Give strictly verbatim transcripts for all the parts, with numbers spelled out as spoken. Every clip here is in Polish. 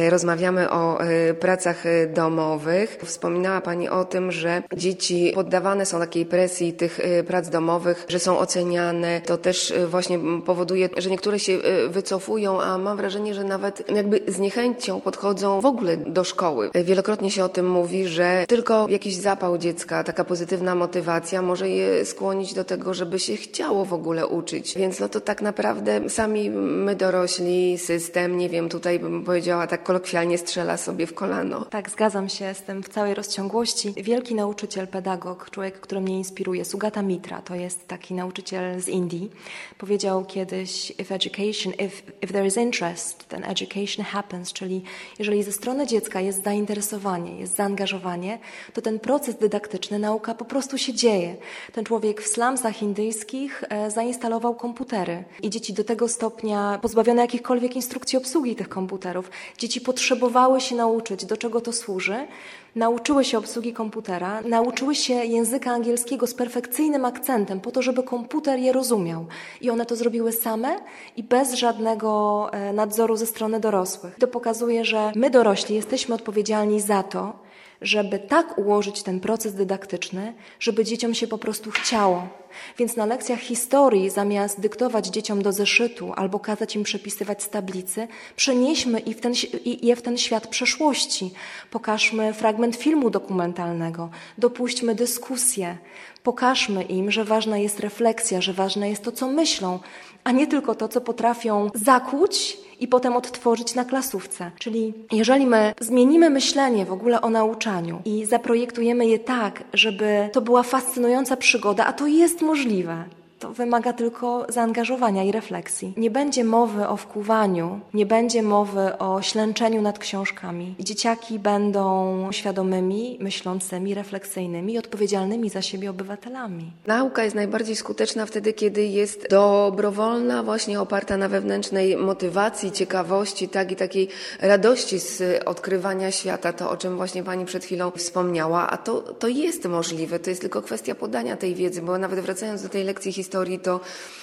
rozmawiamy o pracach domowych. Wspominała Pani o tym, że dzieci poddawane są takiej presji tych prac domowych, że są oceniane. To też właśnie powoduje, że niektóre się wycofują, a mam wrażenie, że nawet jakby z niechęcią podchodzą w ogóle do szkoły. Wielokrotnie się o tym mówi, że tylko jakiś zapał dziecka, taka pozytywna motywacja może je skłonić do tego, żeby się chciało w ogóle uczyć. Więc no to tak naprawdę sami my dorośli, system, nie wiem, tutaj bym powiedziała tak kolokwialnie, strzela sobie w kolano. Tak, zgadzam się z tym w całej rozciągłości. Wielki nauczyciel, pedagog, człowiek, który mnie inspiruje, Sugata Mitra, to jest taki nauczyciel z Indii, powiedział kiedyś, if education, if, if there is interest, then education happens, czyli jeżeli ze strony dziecka jest zainteresowanie, jest zaangażowanie, to ten proces dydaktyczny, nauka po prostu się dzieje. Ten człowiek w slumsach indyjskich e, zainstalował komputery i dzieci do tego stopnia pozbawione jakichkolwiek instrukcji obsługi tych komputerów. Dzieci potrzebowały się nauczyć, do czego to służy, nauczyły się obsługi komputera, nauczyły się języka angielskiego z perfekcyjnym akcentem po to, żeby komputer je rozumiał. I one to zrobiły same i bez żadnego e, nadzoru ze strony dorosłych. To pokazuje, że my dorośli jesteśmy odpowiedzialni za to, żeby tak ułożyć ten proces dydaktyczny, żeby dzieciom się po prostu chciało. Więc na lekcjach historii, zamiast dyktować dzieciom do zeszytu albo kazać im przepisywać z tablicy, przenieśmy je w ten, je w ten świat przeszłości. Pokażmy fragment filmu dokumentalnego, dopuśćmy dyskusję, pokażmy im, że ważna jest refleksja, że ważne jest to, co myślą, a nie tylko to, co potrafią zakuć i potem odtworzyć na klasówce. Czyli jeżeli my zmienimy myślenie w ogóle o nauczaniu i zaprojektujemy je tak, żeby to była fascynująca przygoda, a to jest możliwe, to wymaga tylko zaangażowania i refleksji. Nie będzie mowy o wkuwaniu, nie będzie mowy o ślęczeniu nad książkami. Dzieciaki będą świadomymi, myślącymi, refleksyjnymi i odpowiedzialnymi za siebie obywatelami. Nauka jest najbardziej skuteczna wtedy, kiedy jest dobrowolna, właśnie oparta na wewnętrznej motywacji, ciekawości, tak i takiej radości z odkrywania świata, to o czym właśnie Pani przed chwilą wspomniała, a to, to jest możliwe, to jest tylko kwestia podania tej wiedzy, bo nawet wracając do tej lekcji historii, historii, to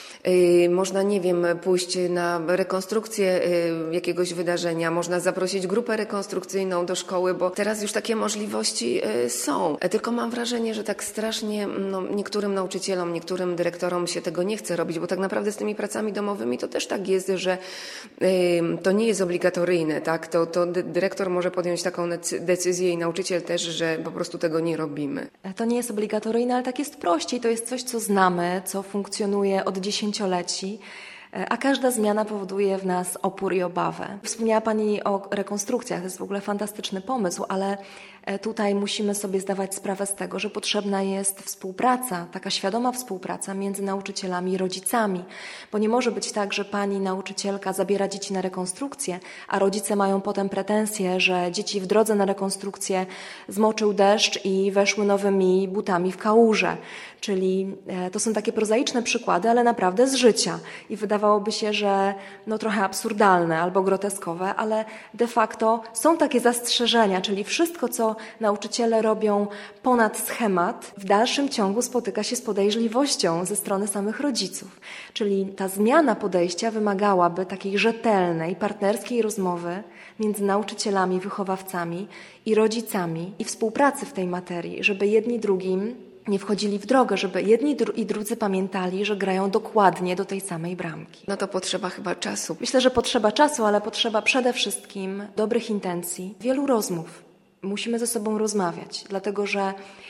y, można, nie wiem, pójść na rekonstrukcję y, jakiegoś wydarzenia, można zaprosić grupę rekonstrukcyjną do szkoły, bo teraz już takie możliwości y, są. E, tylko mam wrażenie, że tak strasznie no, niektórym nauczycielom, niektórym dyrektorom się tego nie chce robić, bo tak naprawdę z tymi pracami domowymi to też tak jest, że y, to nie jest obligatoryjne, tak? To, to dyrektor może podjąć taką decyzję i nauczyciel też, że po prostu tego nie robimy. To nie jest obligatoryjne, ale tak jest prościej. To jest coś, co znamy, co funkcjonuje od dziesięcioleci, a każda zmiana powoduje w nas opór i obawę. Wspomniała Pani o rekonstrukcjach, to jest w ogóle fantastyczny pomysł, ale tutaj musimy sobie zdawać sprawę z tego, że potrzebna jest współpraca, taka świadoma współpraca między nauczycielami i rodzicami, bo nie może być tak, że pani nauczycielka zabiera dzieci na rekonstrukcję, a rodzice mają potem pretensje, że dzieci w drodze na rekonstrukcję zmoczył deszcz i weszły nowymi butami w kałużę. Czyli to są takie prozaiczne przykłady, ale naprawdę z życia. I wydawałoby się, że no trochę absurdalne albo groteskowe, ale de facto są takie zastrzeżenia, czyli wszystko, co nauczyciele robią ponad schemat, w dalszym ciągu spotyka się z podejrzliwością ze strony samych rodziców. Czyli ta zmiana podejścia wymagałaby takiej rzetelnej, partnerskiej rozmowy między nauczycielami, wychowawcami i rodzicami i współpracy w tej materii, żeby jedni drugim nie wchodzili w drogę, żeby jedni i drudzy pamiętali, że grają dokładnie do tej samej bramki. No to potrzeba chyba czasu. Myślę, że potrzeba czasu, ale potrzeba przede wszystkim dobrych intencji, wielu rozmów. Musimy ze sobą rozmawiać, dlatego że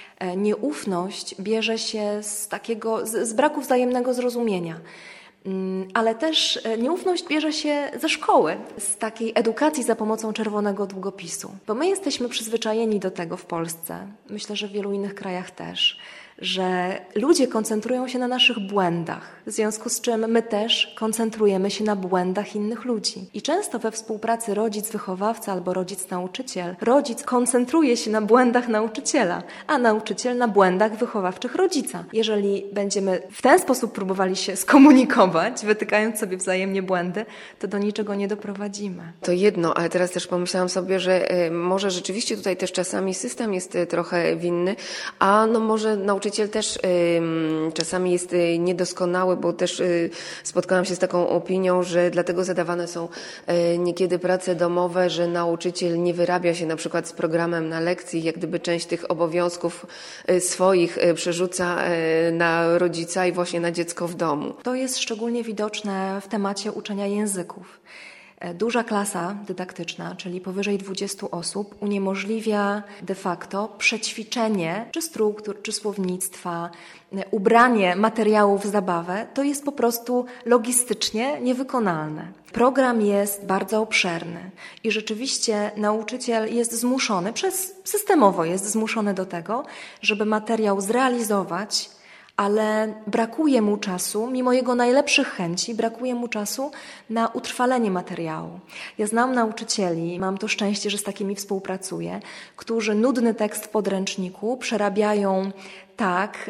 nieufność bierze się z takiego, z, z braku wzajemnego zrozumienia. Ale też nieufność bierze się ze szkoły, z takiej edukacji za pomocą czerwonego długopisu. Bo my jesteśmy przyzwyczajeni do tego w Polsce, myślę, że w wielu innych krajach też, że ludzie koncentrują się na naszych błędach, w związku z czym my też koncentrujemy się na błędach innych ludzi. I często we współpracy rodzic-wychowawca albo rodzic-nauczyciel, rodzic koncentruje się na błędach nauczyciela, a nauczyciel na błędach wychowawczych rodzica. Jeżeli będziemy w ten sposób próbowali się skomunikować, wytykając sobie wzajemnie błędy, to do niczego nie doprowadzimy. To jedno, ale teraz też pomyślałam sobie, że może rzeczywiście tutaj też czasami system jest trochę winny, a no może nauczyciel nauczyciel też y, czasami jest y, niedoskonały, bo też y, spotkałam się z taką opinią, że dlatego zadawane są y, niekiedy prace domowe, że nauczyciel nie wyrabia się na przykład z programem na lekcji, jak gdyby część tych obowiązków y, swoich y, przerzuca y, na rodzica i właśnie na dziecko w domu. To jest szczególnie widoczne w temacie uczenia języków. Duża klasa dydaktyczna, czyli powyżej dwudziestu osób, uniemożliwia de facto przećwiczenie czy struktur, czy słownictwa, ubranie materiałów w zabawę. To jest po prostu logistycznie niewykonalne. Program jest bardzo obszerny i rzeczywiście nauczyciel jest zmuszony, przez systemowo jest zmuszony do tego, żeby materiał zrealizować, ale brakuje mu czasu, mimo jego najlepszych chęci, brakuje mu czasu na utrwalenie materiału. Ja znam nauczycieli, mam to szczęście, że z takimi współpracuję, którzy nudny tekst w podręczniku przerabiają tak,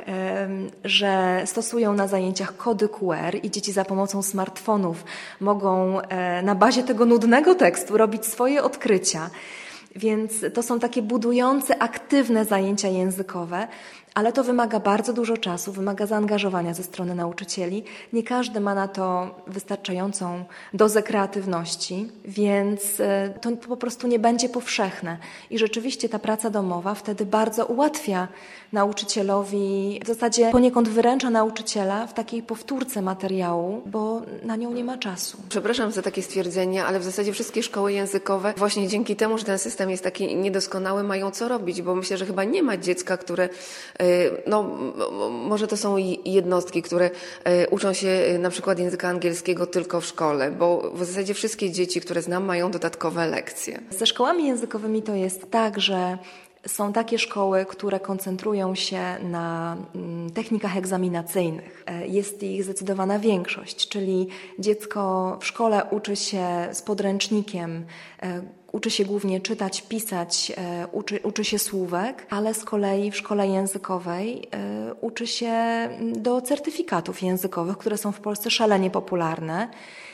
że stosują na zajęciach kody Q R i dzieci za pomocą smartfonów mogą na bazie tego nudnego tekstu robić swoje odkrycia. Więc to są takie budujące, aktywne zajęcia językowe, ale to wymaga bardzo dużo czasu, wymaga zaangażowania ze strony nauczycieli. Nie każdy ma na to wystarczającą dozę kreatywności, więc to po prostu nie będzie powszechne. I rzeczywiście ta praca domowa wtedy bardzo ułatwia nauczycielowi, w zasadzie poniekąd wyręcza nauczyciela w takiej powtórce materiału, bo na nią nie ma czasu. Przepraszam za takie stwierdzenie, ale w zasadzie wszystkie szkoły językowe właśnie dzięki temu, że ten system jest taki niedoskonały, mają co robić, bo myślę, że chyba nie ma dziecka, które no może to są jednostki, które uczą się na przykład języka angielskiego tylko w szkole, bo w zasadzie wszystkie dzieci, które znam, mają dodatkowe lekcje. Ze szkołami językowymi to jest tak, że są takie szkoły, które koncentrują się na technikach egzaminacyjnych. Jest ich zdecydowana większość, czyli dziecko w szkole uczy się z podręcznikiem, uczy się głównie czytać, pisać, uczy, uczy się słówek, ale z kolei w szkole językowej uczy się do certyfikatów językowych, które są w Polsce szalenie popularne.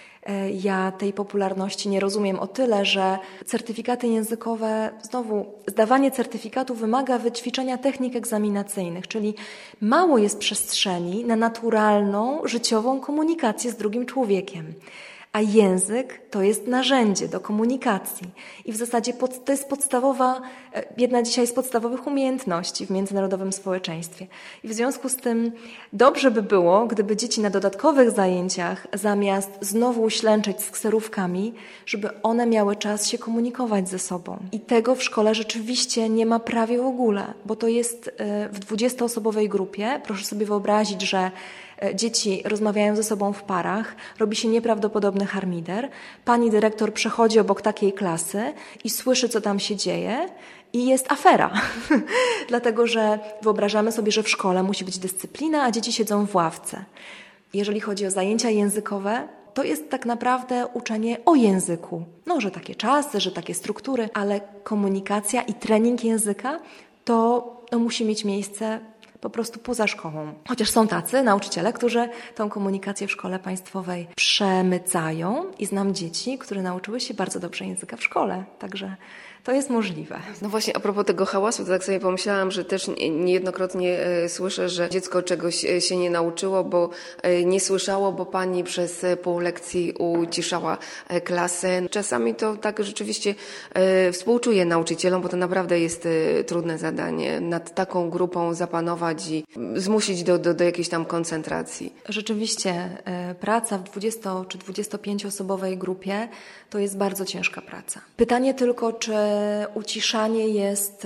Ja tej popularności nie rozumiem o tyle, że certyfikaty językowe, znowu zdawanie certyfikatu wymaga wyćwiczenia technik egzaminacyjnych, czyli mało jest przestrzeni na naturalną, życiową komunikację z drugim człowiekiem. A język to jest narzędzie do komunikacji i w zasadzie pod, to jest podstawowa, jedna dzisiaj z podstawowych umiejętności w międzynarodowym społeczeństwie. I w związku z tym dobrze by było, gdyby dzieci na dodatkowych zajęciach zamiast znowu ślęczeć z kserówkami, żeby one miały czas się komunikować ze sobą. I tego w szkole rzeczywiście nie ma prawie w ogóle, bo to jest w dwudziestoosobowej grupie. Proszę sobie wyobrazić, że dzieci rozmawiają ze sobą w parach, robi się nieprawdopodobny harmider. Pani dyrektor przechodzi obok takiej klasy i słyszy, co tam się dzieje i jest afera. Dlatego, że wyobrażamy sobie, że w szkole musi być dyscyplina, a dzieci siedzą w ławce. Jeżeli chodzi o zajęcia językowe, to jest tak naprawdę uczenie o języku. No, że takie czasy, że takie struktury, ale komunikacja i trening języka to, to musi mieć miejsce po prostu poza szkołą. Chociaż są tacy nauczyciele, którzy tą komunikację w szkole państwowej przemycają i znam dzieci, które nauczyły się bardzo dobrze języka w szkole. Także to jest możliwe. No właśnie, a propos tego hałasu, to tak sobie pomyślałam, że też niejednokrotnie słyszę, że dziecko czegoś się nie nauczyło, bo nie słyszało, bo pani przez pół lekcji uciszała klasę. Czasami to tak rzeczywiście współczuję nauczycielom, bo to naprawdę jest trudne zadanie nad taką grupą zapanować i zmusić do, do, do jakiejś tam koncentracji. Rzeczywiście praca w dwudziesto czy dwudziestopięcioosobowej grupie to jest bardzo ciężka praca. Pytanie tylko, czy uciszanie jest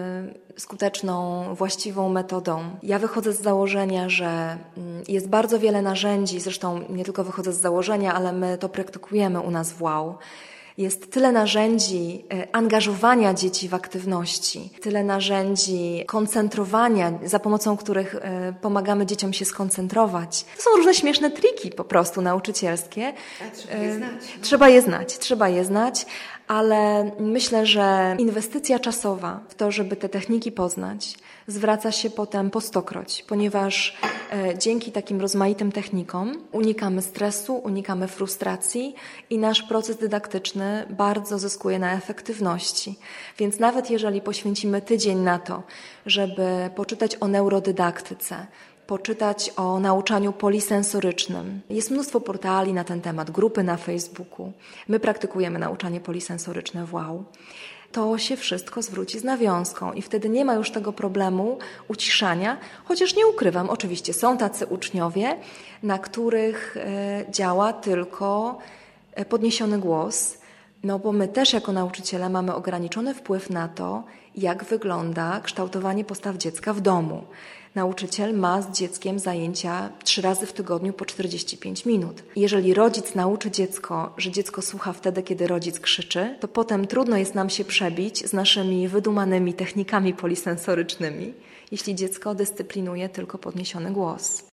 skuteczną, właściwą metodą. Ja wychodzę z założenia, że jest bardzo wiele narzędzi, zresztą nie tylko wychodzę z założenia, ale my to praktykujemy u nas w Wow. Jest tyle narzędzi angażowania dzieci w aktywności, tyle narzędzi koncentrowania, za pomocą których pomagamy dzieciom się skoncentrować. To są różne śmieszne triki po prostu nauczycielskie. A trzeba je znać. Trzeba je znać, trzeba je znać. ale myślę, że inwestycja czasowa w to, żeby te techniki poznać, zwraca się potem po stokroć, ponieważ e, dzięki takim rozmaitym technikom unikamy stresu, unikamy frustracji i nasz proces dydaktyczny bardzo zyskuje na efektywności. Więc nawet jeżeli poświęcimy tydzień na to, żeby poczytać o neurodydaktyce, poczytać o nauczaniu polisensorycznym. Jest mnóstwo portali na ten temat, grupy na Facebooku. My praktykujemy nauczanie polisensoryczne w wow. To się wszystko zwróci z nawiązką i wtedy nie ma już tego problemu uciszania, chociaż nie ukrywam, oczywiście są tacy uczniowie, na których działa tylko podniesiony głos, no bo my też jako nauczyciele mamy ograniczony wpływ na to, jak wygląda kształtowanie postaw dziecka w domu. Nauczyciel ma z dzieckiem zajęcia trzy razy w tygodniu po czterdzieści pięć minut. Jeżeli rodzic nauczy dziecko, że dziecko słucha wtedy, kiedy rodzic krzyczy, to potem trudno jest nam się przebić z naszymi wydumanymi technikami polisensorycznymi, jeśli dziecko dyscyplinuje tylko podniesiony głos.